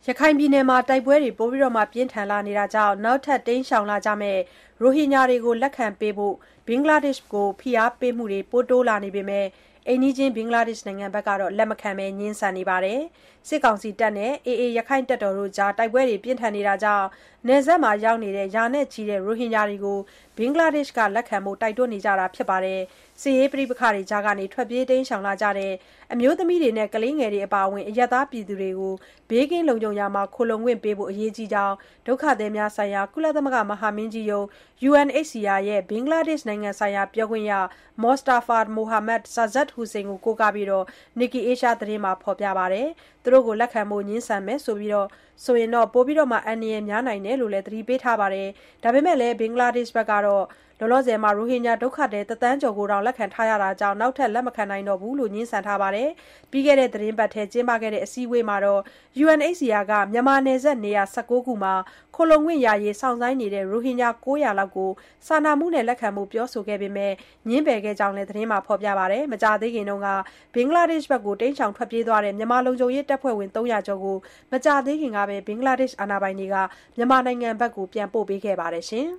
ရခိုင်ပြည်နယ်မှာတိုက်ပွဲတွေပိုပြီးပြင်းထန်လာနေတာကြောင့်နောက်ထပ်တိမ်းရှောင်လာကြမယ့်ရိုဟင်ဂျာတွေကိုလက်ခံပေးဖို့ဘင်္ဂလားဒေ့ရှ်ကိုဖိအားပေးမှုတွေပိုတိုးလာနေပေမဲ့အိမ်နီးချင်းဘင်္ဂလားဒေ့ရှ်နိုင်ငံဘက်ကတော့လက်မခံဘဲငြင်းဆန်နေပါတယ်။စစ်ကောင်စီတပ်နဲ့ AA ရခိုင်တပ်တော်တို့ကြားတိုက်ပွဲတွေပြင်းထန်နေတာကြောင့်နယ်စပ်မှာရောက်နေတဲ့ရာနဲ့ချီတဲ့ရိုဟင်ဂျာတွေကိုဘင်္ဂလားဒေ့ရှ်ကလက်ခံဖို့တိုက်တွန်းနေကြတာဖြစ်ပါတယ်။စစ်ရေးပဋိပက္ခတွေကြားကနေထွက်ပြေးတိမ်းရှောင်လာကြတဲ့အမျိုးသမီးတွေနဲ့ကလေးငယ်တွေအပါအဝင်အရပ်သားပြည်သူတွေကိုဘေးကင်းလုံခြုံရာမှာခိုလှုံခွင့်ပေးဖို့အရေးကြီးကြောင်းဒုက္ခသည်များဆိုင်ရာကုလသမဂ္ဂမဟာမင်းကြီးရုံး UNHCR ရဲ့ဘင်္ဂလားဒေ့ရှ်နိုင်ငံဆိုင်ရာပြောခွင့်ရ Mostafa Mohammad Sazzad Hossain ကိုကိုးကားပြီးNikkei Asia သတင်းမှာဖော်ပြပါတယ်။သူတို့ကိုလက်ခံဖို့ငြင်းဆန်မယ်ဆိုရင်ပိုပြီးအန္တရာယ်များနိုင်တယ်လို့လည်းသတိပေးထားပါတယ်။ဒါပေမဲ့လည်းဘင်္ဂလားဒေ့ရှ်ဘက်ကတော့လောလောဆယ်ရိုဟင်ဂျာဒုက္ခသည်1 သန်းကျော်ကိုတောင်လက်ခံထားရတာကြောင့်နောက်ထပ်လက်မခံနိုင်တော့ဘူးလို့ငြင်းဆန်ထားပါတယ်။ပြီးခဲ့တဲ့သတင်းပတ်ထဲကျင်းပခဲ့တဲ့အစည်းအဝေးမှာတော့ UNHCR ကမြန်မာနယ်စပ်နေရာ19ခုမှာခိုလှုံခွင့်ရရေးစောင့်ဆိုင်းနေတဲ့ရိုဟင်ဂျာ900လောက်ကိုစာနာမှုနဲ့လက်ခံဖို့ပြောဆိုခဲ့ပေမဲ့ငြင်းပယ်ခဲ့ကြောင်းလည်းသတင်းမှာဖော်ပြပါတယ်။မကြာသေးခင်တုန်းကဘင်္ဂလားဒေ့ရှ်ဘက်ကိုတိမ်းရှောင်ထွက်ပြေးသွားတဲ့မြန်မာလုံခြုံရေးတပ်ဖွဲ့ဝင်300ကျော်ကိုမကြာသေးခင်ကပဲဘင်္ဂလားဒေ့ရှ်အာဏာပိုင်တွေကမြန်မာနိုင်ငံဘက်ကိုပြန်ပို့ပေးခဲ့ပါတယ်ရှင်